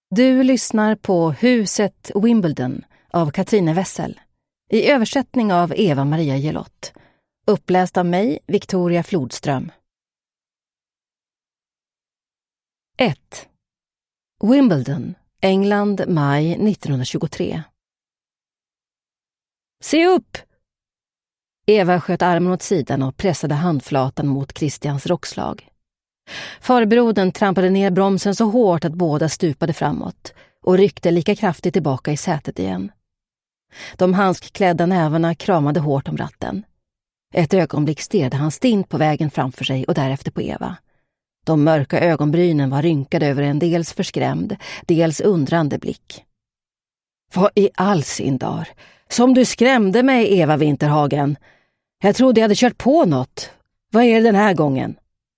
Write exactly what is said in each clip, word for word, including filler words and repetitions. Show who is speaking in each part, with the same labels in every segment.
Speaker 1: Du lyssnar på Huset Wimbledon av Katrine Wessel i översättning av Eva-Maria Gelott. Uppläst av mig, Victoria Flodström. ett. Wimbledon, England, maj nittonhundratjugotre. Se upp! Eva sköt armen åt sidan och pressade handflatan mot Christians rockslag. Farbrodern trampade ner bromsen så hårt att båda stupade framåt och ryckte lika kraftigt tillbaka i sätet igen. De handskklädda nävarna kramade hårt om ratten. Ett ögonblick stirrade han stint på vägen framför sig och därefter på Eva. De mörka ögonbrynen var rynkade över en dels förskrämd, dels undrande blick. Vad i all sin dar? Som du skrämde mig, Eva Vinterhagen. Jag trodde jag hade kört på något. Vad är det den här gången?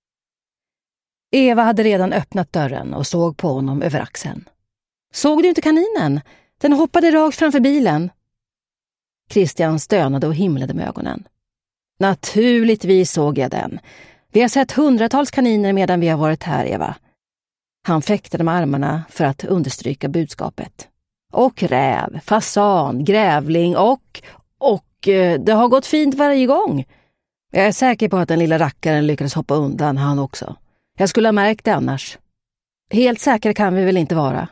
Speaker 1: Eva hade redan öppnat dörren och såg på honom över axeln. Såg du inte kaninen? Den hoppade rakt framför bilen. Christian stönade och himlade med ögonen. Naturligtvis såg jag den. Vi har sett hundratals kaniner medan vi har varit här, Eva. Han fäktade med armarna för att understryka budskapet. Och räv, fasan, grävling och... och eh, det har gått fint varje gång. Jag är säker på att den lilla rackaren lyckades hoppa undan, han också. Jag skulle ha märkt det annars. Helt säkra kan vi väl inte vara.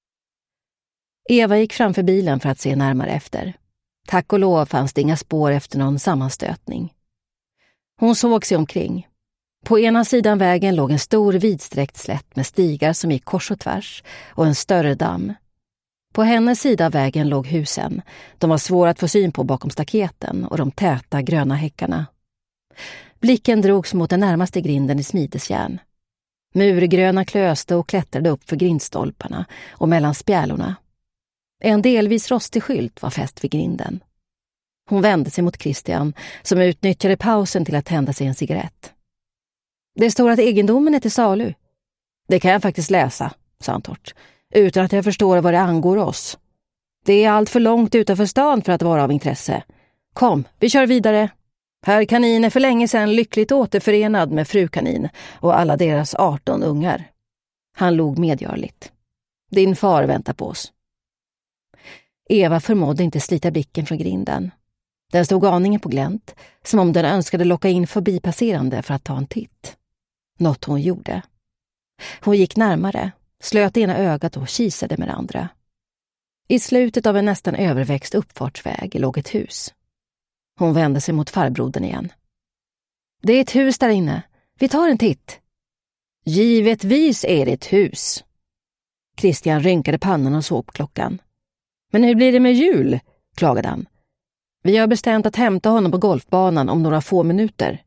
Speaker 1: Eva gick framför bilen för att se närmare efter. Tack och lov fanns det inga spår efter någon sammanstötning. Hon såg sig omkring. På ena sidan vägen låg en stor vidsträckt slätt med stigar som gick kors och tvärs och en större damm. På hennes sida av vägen låg husen. De var svåra att få syn på bakom staketen och de täta gröna häckarna. Blicken drogs mot den närmaste grinden i smidesjärn. Murgröna klöste och klättrade upp för grindstolparna och mellan spjälorna. En delvis rostig skylt var fäst vid grinden. Hon vände sig mot Christian som utnyttjade pausen till att tända sig en cigarett. Det står att egendomen är till salu. Det kan jag faktiskt läsa, sa han torrt, utan att jag förstår vad det angår oss. Det är allt för långt utanför stan för att vara av intresse. Kom, vi kör vidare. Herr Kanin är för länge sedan lyckligt återförenad med fru Kanin och alla deras arton ungar. Han log medgörligt. Din far väntar på oss. Eva förmådde inte slita blicken från grinden. Den stod aningen på glänt, som om den önskade locka in förbipasserande för att ta en titt. Något hon gjorde. Hon gick närmare, slöt ena ögat och kisade med det andra. I slutet av en nästan överväxt uppfartsväg låg ett hus. Hon vände sig mot farbrodern igen. Det är ett hus där inne. Vi tar en titt. Givetvis är det ett hus. Christian rynkade pannan och såg på klockan. Men hur blir det med jul? Klagade han. Vi har bestämt att hämta honom på golfbanan om några få minuter.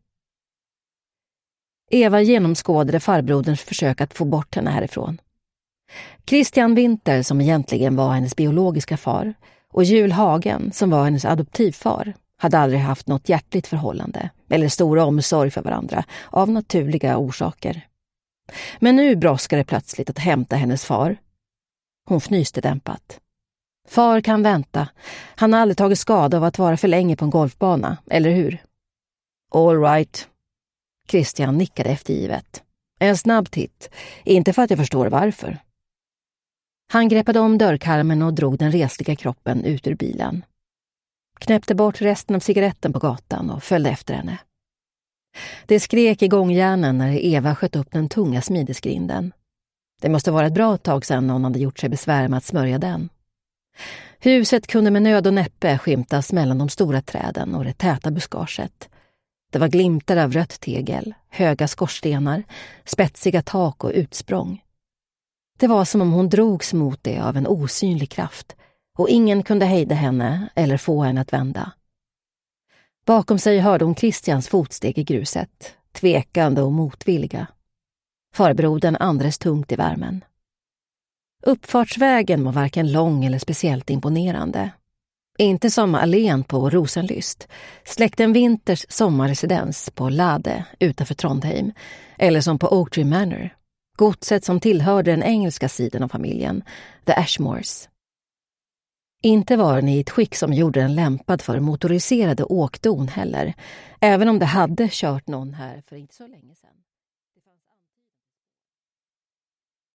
Speaker 1: Eva genomskådade farbroderns försök att få bort henne härifrån. Christian Winter, som egentligen var hennes biologiska far, och Jul Hagen, som var hennes adoptivfar, hade aldrig haft något hjärtligt förhållande eller stor omsorg för varandra av naturliga orsaker. Men nu bråskade det plötsligt att hämta hennes far. Hon fnyste dämpat. Far kan vänta. Han har aldrig tagit skada av att vara för länge på en golfbana, eller hur? All right. Christian nickade eftergivet. En snabb titt, inte för att jag förstår varför. Han greppade om dörrkarmen och drog den resliga kroppen ut ur bilen. Knäppte bort resten av cigaretten på gatan och följde efter henne. Det skrek i gångjärnen när Eva sköt upp den tunga smidesgrinden. Det måste vara ett bra tag sedan någon hade gjort sig besvär med att smörja den. Huset kunde med nöd och näppe skymtas mellan de stora träden och det täta buskaget. Det var glimtar av rött tegel, höga skorstenar, spetsiga tak och utsprång. Det var som om hon drogs mot det av en osynlig kraft och ingen kunde hejda henne eller få henne att vända. Bakom sig hörde hon Christians fotsteg i gruset, tvekande och motvilliga. Farbrodern andades tungt i värmen. Uppfartsvägen var varken lång eller speciellt imponerande. Inte som allén på Rosenlyst, släkten Winters sommarresidens på Lade utanför Trondheim, eller som på Oaktree Manor, godset som tillhörde den engelska sidan av familjen, The Ashmores. Inte var den i ett skick som gjorde den lämpad för motoriserade åkdon heller, även om det hade kört någon här för inte så länge sedan.